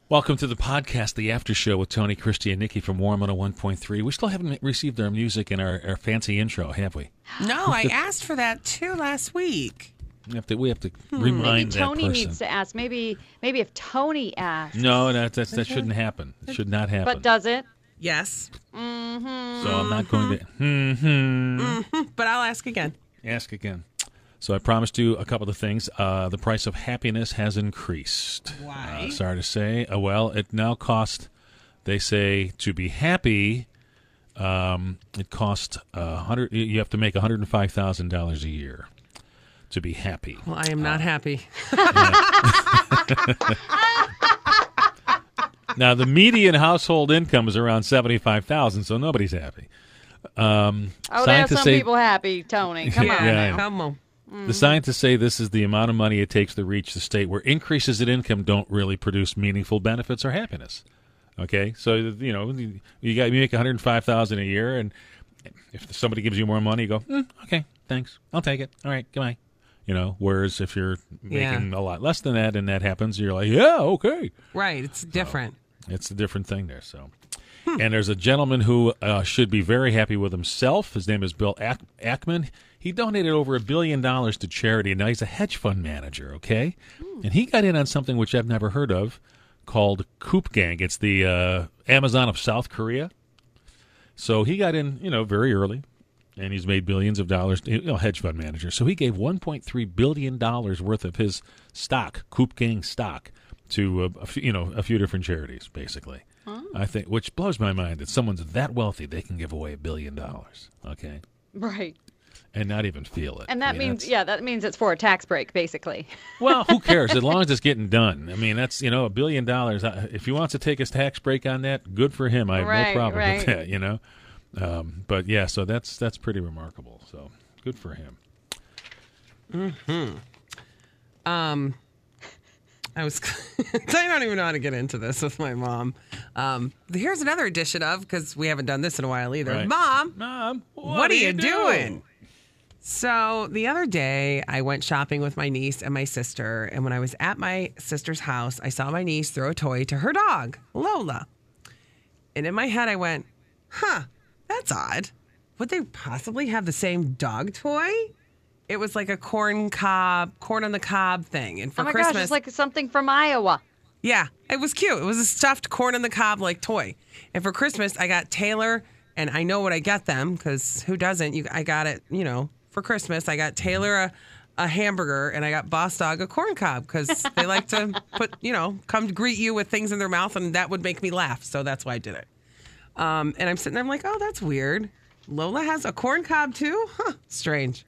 Welcome to the podcast, The After Show with Tony, Christy, and Nikki from Warm 101.3. We still haven't received our music and our fancy intro, have we? No, I asked for that too last week. We have to remind Maybe that Tony person. needs to ask. Maybe if Tony asks. No, that shouldn't happen. It should not happen. But does it? Yes. So I'm not going to But I'll ask again. ask again. So I promised you a couple of things. The price of happiness has increased. Why? Sorry to say. Well, it now costs, they say, to be happy, it costs you have to make $105,000 a year to be happy. Well, I am not happy. Now, the median household income is around $75,000, so nobody's happy. There's Scientists some say- people happy, Tony. Come on. Yeah, now. Come on. The scientists say this is the amount of money it takes to reach the state where increases in income don't really produce meaningful benefits or happiness. Okay, so you make $105,000 a year, and if somebody gives you more money, you go, okay, thanks, I'll take it. All right, goodbye. Whereas if you're making a lot less than that, and that happens, you're like, yeah, okay. Right. It's different. It's a different thing there. So, and there's a gentleman who should be very happy with himself. His name is Bill Ackman. He donated over $1 billion to charity, and now he's a hedge fund manager. Okay, and he got in on something which I've never heard of called Coop Gang. It's the Amazon of South Korea. So he got in, very early, and he's made billions of dollars. Hedge fund manager. So he gave $1.3 billion worth of his stock, Coop Gang stock, to a few different charities, basically. I think, which blows my mind that someone's that wealthy they can give away $1 billion. Okay, Right. and not even feel it. And that means it's for a tax break, basically. Well, who cares? As long as it's getting done. I mean, that's $1 billion. If he wants to take his tax break on that, good for him. I have no problem with that. But yeah, so that's pretty remarkable. So good for him. I don't even know how to get into this with my mom. Here's another edition of, because we haven't done this in a while either. Right. Mom, what are you doing? So the other day, I went shopping with my niece and my sister. And when I was at my sister's house, I saw my niece throw a toy to her dog, Lola. And in my head, I went, that's odd. Would they possibly have the same dog toy? It was like a corn on the cob thing. And for Christmas, gosh, it's like something from Iowa. yeah, it was cute. It was a stuffed corn on the cob like toy. And for Christmas, I got Taylor, and I know what I got them because who doesn't? I got it, for Christmas. I got Taylor a hamburger, and I got Boss Dog a corn cob because they like to come to greet you with things in their mouth, and that would make me laugh. So that's why I did it. And I'm sitting there, I'm like, oh, that's weird. Lola has a corn cob too? Huh, strange.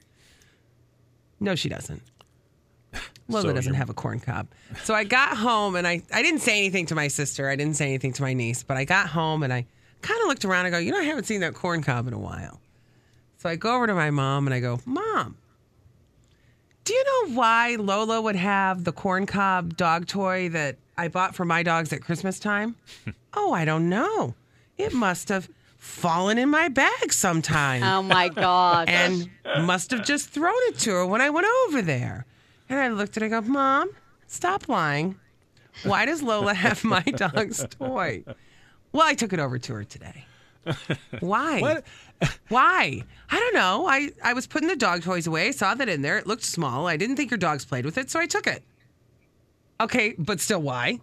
No, she doesn't. Lola doesn't have a corn cob. So I got home, and I didn't say anything to my sister. I didn't say anything to my niece. But I got home, and I kind of looked around and go, I haven't seen that corn cob in a while. So I go over to my mom, and I go, Mom, do you know why Lola would have the corn cob dog toy that I bought for my dogs at Christmas time? Oh, I don't know. It must have fallen in my bag sometime. Oh, my God. And must have just thrown it to her when I went over there. And I looked at her and I go, Mom, stop lying. Why does Lola have my dog's toy? Well, I took it over to her today. Why? What? Why? I don't know. I was putting the dog toys away. I saw that in there. It looked small. I didn't think your dogs played with it, so I took it. Okay, but still, why?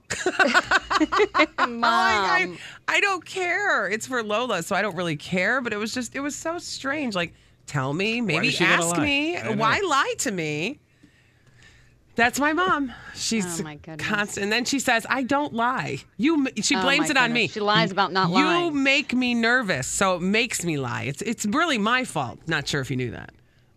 Mom. I don't care. It's for Lola, so I don't really care. But it was so strange. Like, tell me, maybe is she gonna ask lie? me. I know. Why lie to me? That's my mom. She's Oh, my goodness. constant. And then she says, I don't lie. She Oh, blames my it on me. goodness. She lies about not You lying. make me nervous, so it makes me lie. It's really my fault. Not sure if you knew that.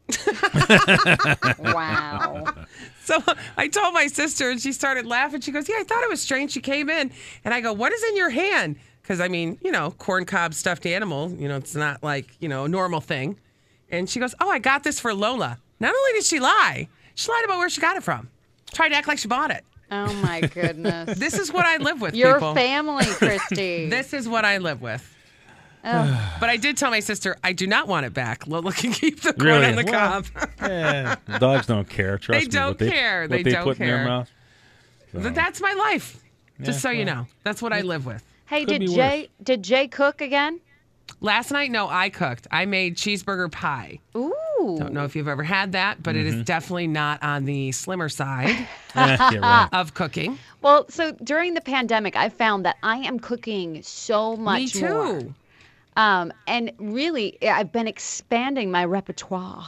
Wow. So I told my sister, and she started laughing. She goes, yeah, I thought it was strange. She came in, and I go, what is in your hand? Because, corn cob stuffed animal, it's not like, a normal thing. And she goes, oh, I got this for Lola. Not only did she lie, she lied about where she got it from. Tried to act like she bought it. Oh, my goodness. This is what I live with, Your people. family, Christy. This is what I live with. Oh. But I did tell my sister, I do not want it back. Lola can keep the corn Really? on the Well, cob. Dogs don't care. Trust They me. don't care. What They they don't put in their care. mouth. But that's my life. Just so you know, that's what I live with. Hey, Could did be Jay cook again? Last night, no, I cooked. I made cheeseburger pie. Ooh. Don't know if you've ever had that, but it is definitely not on the slimmer side Yeah, right. of cooking. Well, so during the pandemic, I found that I am cooking so much Me more. too. And really, I've been expanding my repertoire.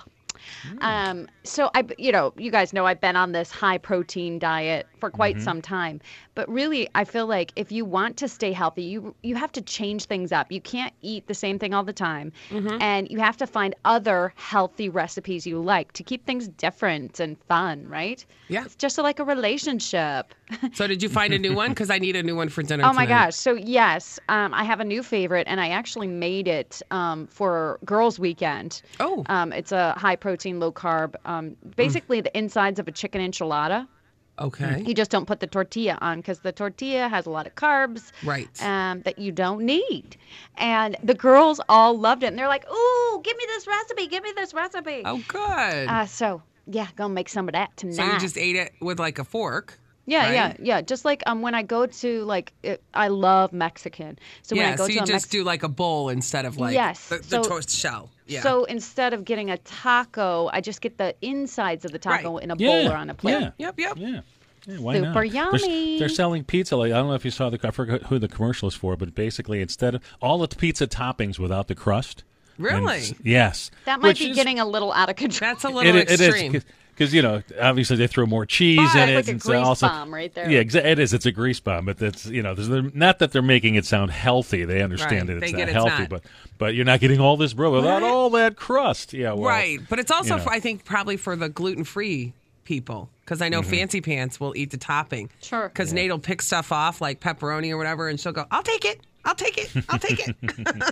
So you guys know I've been on this high protein diet for quite some time. But really, I feel like if you want to stay healthy, you have to change things up. You can't eat the same thing all the time. And you have to find other healthy recipes you like to keep things different and fun, right? Yeah. It's just like a relationship. So did you find a new one? Because I need a new one for dinner Oh my tonight. gosh. So yes, I have a new favorite, and I actually made it for Girls Weekend. Oh. It's a high protein, low carb, basically the insides of a chicken enchilada. Okay. You just don't put the tortilla on because the tortilla has a lot of carbs Right. that you don't need. And the girls all loved it, and they're like, "Ooh, give me this recipe! Give me this recipe!" Oh, good. So yeah, gonna make some of that tonight. So you just ate it with like a fork. Yeah, right? yeah. Just like when I go to I love Mexican. So when I Yeah, go so to you a just do like a bowl instead of like Yes, the so- toast shell. Yeah. So instead of getting a taco, I just get the insides of the taco Right. in a Yeah. bowl or on a plate. Yeah. Yep, yep. Yeah. Yeah, why Super not? They're- yummy. They're selling pizza. Like I don't know if you saw I forgot who the commercial is for, but basically instead of all the pizza toppings without the crust. and Really? yes. That might Which be is- getting a little out of control. That's a little it extreme. is because obviously they throw more cheese But in it's it. like a and grease also, bomb right there. Yeah, it is. It's a grease bomb, but that's not that they're making it sound healthy. They understand Right. that it's They not get it's healthy, not. but you're not getting all this bread without What? all that crust. Yeah, well, Right. But it's also, you know. I think, probably for the gluten-free people. Because I know Mm-hmm. Fancy Pants will eat the topping. Sure. Because Nate will pick stuff off like pepperoni or whatever, and she'll go, I'll take it. I'll take it. I'll take it.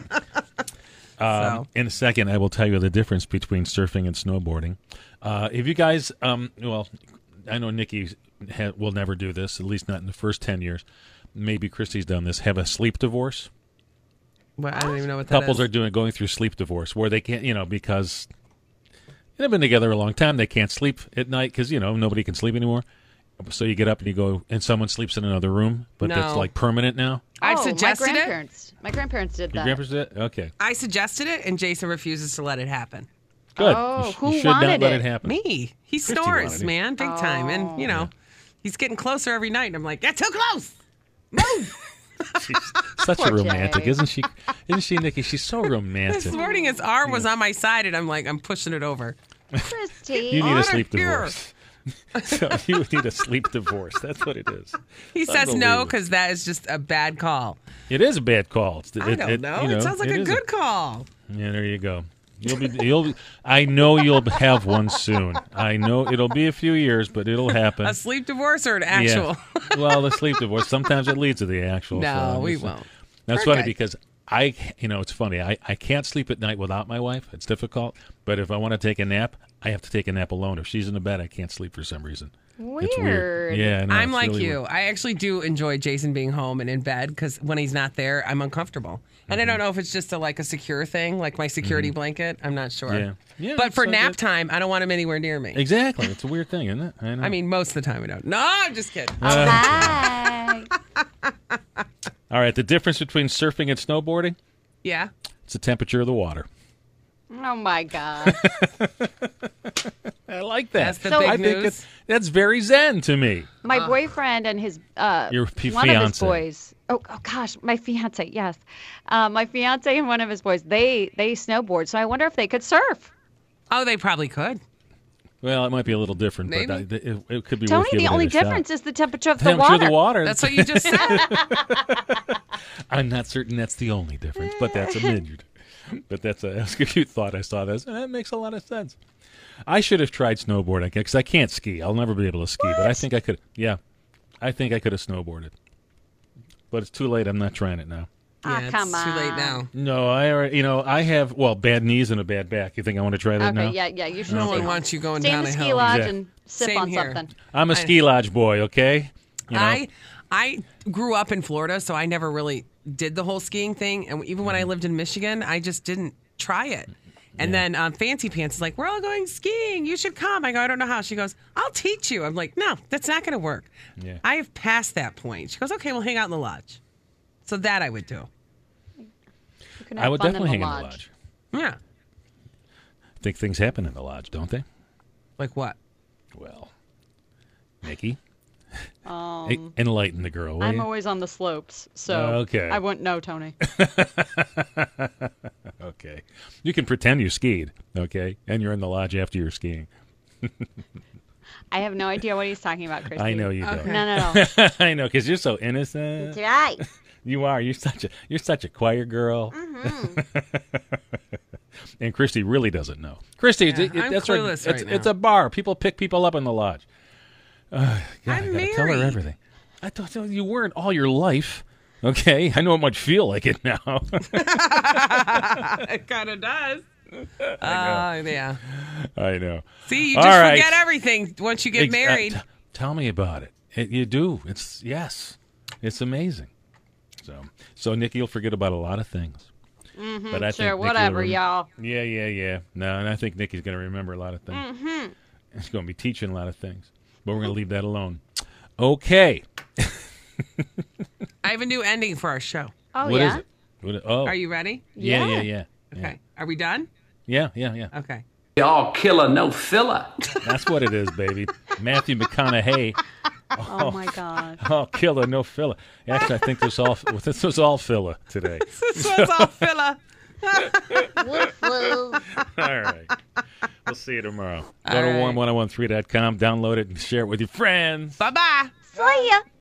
So, In a second, I will tell you the difference between surfing and snowboarding. If you guys, well, I know Nikki will never do this, at least not in the first 10 years. Maybe Christy's done this. Have a sleep divorce. well, I don't even know what that Couples is. are going through sleep divorce where they can't, because they've been together a long time. They can't sleep at night because, nobody can sleep anymore. So you get up and you go, and someone sleeps in another room, but that's No. like permanent now. I've Oh, suggested my it. grandparents. My grandparents did Your that. grandpa's did? Okay. I suggested it, and Jason refuses to let it happen. Good. Oh, you who should not wanted let it? it happen. Me. He Christy snores, wanted it. man, big time. And, he's getting closer every night. And I'm like, that's too close. Move. She's such a Poor romantic, Jay. isn't she? Isn't she, Nikki? She's so This romantic. morning, his arm was on my side, and I'm like, I'm pushing it over. Christy. You need a Outta sleep here. divorce. So you need a sleep divorce. That's what it is. He says no Unbelievable. because that is just a bad call. It is a bad call. I don't know. It sounds like a is good call. Yeah, there you go. I know you'll have one soon. I know it'll be a few years, but it'll happen. A sleep divorce or an actual? Yeah. Well, the sleep divorce. Sometimes it leads to the actual. No, so we it's- won't. That's We're funny good. because it's funny. I can't sleep at night without my wife. It's difficult. But if I want to take a nap, I have to take a nap alone. If she's in the bed, I can't sleep for some reason. It's weird. Weird. Yeah, I know, I'm it's like really you. weird. I actually do enjoy Jason being home and in bed because when he's not there, I'm uncomfortable. And I don't know if it's just a secure thing, like my security blanket. I'm not sure. Yeah. Yeah, But for so nap that- time, I don't want him anywhere near me. Exactly. It's a weird thing, isn't it? I know. I mean, most of the time I don't. No, I'm just kidding. Hi. all right. The difference between surfing and snowboarding: Yeah. it's the temperature of the water. Oh my God. I like that. That's the So- big I think news. that's very zen to me. My boyfriend and his Your one of his fiancé. boys. Oh gosh, my fiance. Yes, my fiance and one of his boys. They snowboard. So I wonder if they could surf. Oh, they probably could. Well, it might be a little different, but Maybe. it could be Tony, worth giving the only it a shot. difference is the temperature of the Temperature water. of the water. That's what you just said. I'm not certain that's the only difference, but that's a midget. But that's a cute thought. I saw that. That makes a lot of sense. I should have tried snowboarding because I can't ski. I'll never be able to ski, but I think I could. Yeah, I think I could have snowboarded. But it's too late. I'm not trying it now. Ah, Yeah, come it's too late on. now. No, I already. I have bad knees and a bad back. You think I want to try that Okay, now? yeah, you should No stay one home. wants you going Stay down in the a ski hill. lodge Yeah. and sip Same on here. something. I'm a ski lodge boy. Okay. I grew up in Florida, so I never really did the whole skiing thing. And even when I lived in Michigan, I just didn't try it. And then Fancy Pants is like, we're all going skiing. You should come. I go, I don't know how. She goes, I'll teach you. I'm like, no, that's not going to work. Yeah. I have passed that point. She goes, okay, we'll hang out in the lodge. So that I would do. You can I have would fun definitely in hang the in the lodge. lodge. Yeah. I think things happen in the lodge, don't they? Like what? Well, Nikki, enlighten the girl, will I'm you? always on the slopes, so Okay. I wouldn't know, Tony. Okay. You can pretend you skied, okay? And you're in the lodge after you're skiing. I have no idea what he's talking about, Christy. I know you don't. No. I know, because you're so innocent. That's right. You are. You're such a choir girl. And Christy really doesn't know. Christy, I'm that's clueless right it's now. a bar. People pick people up in the lodge. God, I I'm gotta tell her married. everything. I thought you weren't all your life. Okay, I know it might feel like it now. It kind of does. Yeah. I know. See, you All just right. forget everything once you get married. Tell me about it. You do. It's amazing. So Nikki will forget about a lot of things. But I think Sure, Nikki will whatever, y'all. Yeah. No, and I think Nikki's going to remember a lot of things. She's going to be teaching a lot of things. But we're going to leave that alone. Okay. I have a new ending for our show. Oh, What is yeah? it? Oh. Are you ready? Yeah. Okay. Are we done? Yeah. Okay. Y'all killer, no filler. That's what it is, baby. Matthew McConaughey. Oh, my God. Oh, killer, no filler. Actually, I think this was all filler today. This was all filler. All right. We'll see you tomorrow. Go to right. warm1013.com, download it, and share it with your friends. Bye-bye. See ya.